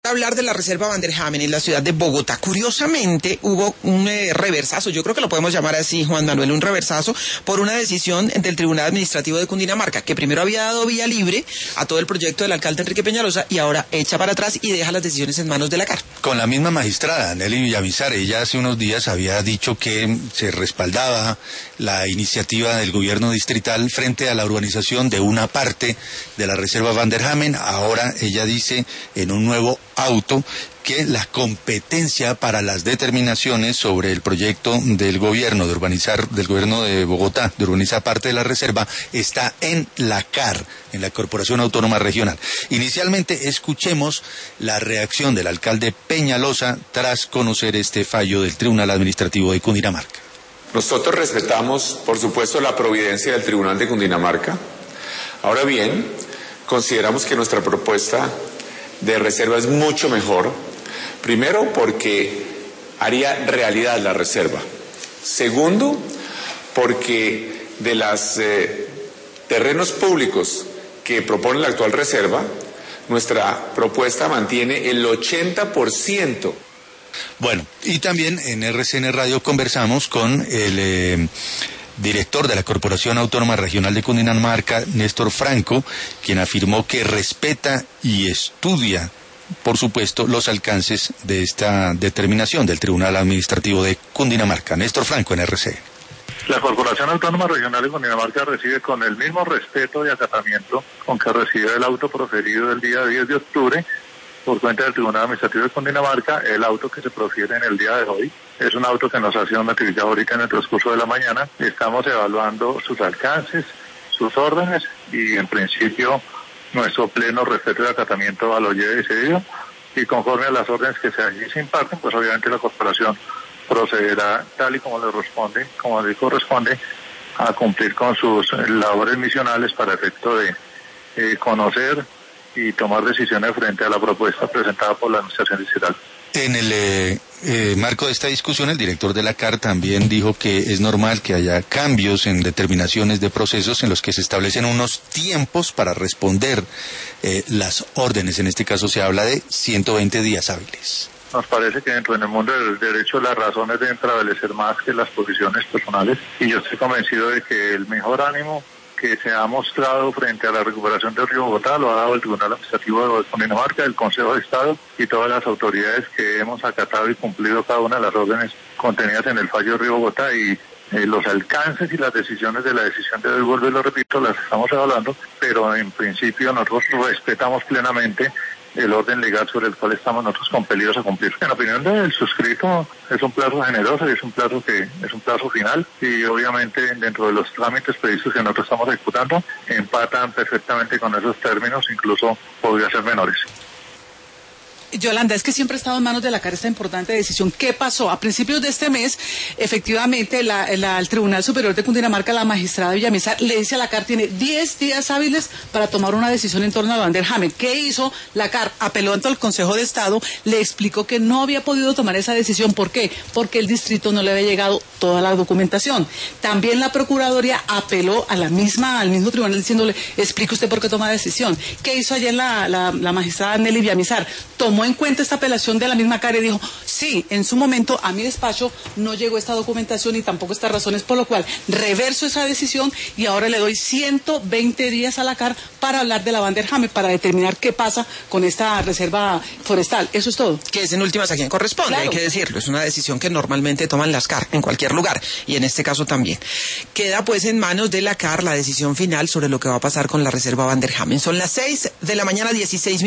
hablar de la reserva Van der Hamen en la ciudad de Bogotá. Curiosamente hubo un reversazo, yo creo que lo podemos llamar así, Juan Manuel, un reversazo por una decisión del Tribunal Administrativo de Cundinamarca, que primero había dado vía libre a todo el proyecto del alcalde Enrique Peñalosa y ahora echa para atrás y deja las decisiones en manos de la CAR. Con la misma magistrada, Nelly Villamizar, ella hace unos días había dicho que se respaldaba la iniciativa del gobierno distrital frente a la urbanización de una parte de la reserva Van der Hamen. Ahora ella dice en un nuevo auto que la competencia para las determinaciones sobre el proyecto del gobierno de urbanizar, del gobierno de Bogotá, de urbanizar parte de la reserva, está en la CAR, en la Corporación Autónoma Regional. Inicialmente escuchemos la reacción del alcalde Peñalosa tras conocer este fallo del Tribunal Administrativo de Cundinamarca. Nosotros respetamos, por supuesto, la providencia del Tribunal de Cundinamarca. Ahora bien, consideramos que nuestra propuesta de reserva es mucho mejor. Primero, porque haría realidad la reserva. Segundo, porque de los terrenos públicos que propone la actual reserva, nuestra propuesta mantiene el 80%. Bueno, y también en RCN Radio conversamos con el director de la Corporación Autónoma Regional de Cundinamarca, Néstor Franco, quien afirmó que respeta y estudia, por supuesto, los alcances de esta determinación del Tribunal Administrativo de Cundinamarca. Néstor Franco en RCN. La Corporación Autónoma Regional de Cundinamarca recibe con el mismo respeto y acatamiento con que recibe el auto proferido el día 10 de octubre por cuenta del Tribunal Administrativo de Cundinamarca. El auto que se profiere en el día de hoy es un auto que nos ha sido notificado ahorita en el transcurso de la mañana. Estamos evaluando sus alcances, sus órdenes y en principio nuestro pleno respeto y acatamiento a lo ya decidido, y conforme a las órdenes que se imparten, pues obviamente la corporación procederá tal y como le corresponde a cumplir con sus labores misionales para efecto de conocer y tomar decisiones frente a la propuesta presentada por la Administración Distrital. En el marco de esta discusión, el director de la CAR también dijo que es normal que haya cambios en determinaciones de procesos en los que se establecen unos tiempos para responder las órdenes. En este caso se habla de 120 días hábiles. Nos parece que dentro del mundo del derecho las razones deben prevalecer más que las posiciones personales, y yo estoy convencido de que el mejor ánimo que se ha mostrado frente a la recuperación del río Bogotá lo ha dado el Tribunal Administrativo de Cundinamarca, el Consejo de Estado y todas las autoridades que hemos acatado y cumplido cada una de las órdenes contenidas en el fallo del río Bogotá, y los alcances y las decisiones de la decisión de hoy, vuelvo y lo repito, las estamos evaluando, pero en principio nosotros respetamos plenamente el orden legal sobre el cual estamos nosotros compelidos a cumplir. En la opinión del suscrito es un plazo generoso y es un plazo final, y obviamente dentro de los trámites previstos que nosotros estamos ejecutando empatan perfectamente con esos términos, incluso podría ser menores. Yolanda, es que siempre ha estado en manos de la CAR esta importante decisión. ¿Qué pasó? A principios de este mes, efectivamente, el Tribunal Superior de Cundinamarca, la magistrada Villamizar, le dice a la CAR, tiene 10 días hábiles para tomar una decisión en torno a Van der Hamen. ¿Qué hizo? La CAR apeló ante el Consejo de Estado, le explicó que no había podido tomar esa decisión. ¿Por qué? Porque el distrito no le había llegado toda la documentación. También la Procuraduría apeló al mismo tribunal diciéndole, explique usted por qué toma la decisión. ¿Qué hizo ayer la magistrada Nelly Villamizar? Tomó en cuenta esta apelación de la misma CAR y dijo, sí, en su momento a mi despacho no llegó esta documentación y tampoco estas razones, por lo cual reverso esa decisión y ahora le doy 120 días a la CAR para hablar de la Van der Hamen, para determinar qué pasa con esta reserva forestal. Eso es todo. Que es en últimas a quien corresponde, claro. Hay que decirlo, es una decisión que normalmente toman las CAR en cualquier lugar, y en este caso también. Queda pues en manos de la CAR la decisión final sobre lo que va a pasar con la reserva Van der Hamen. Son las 6 de la mañana, 16 minutos.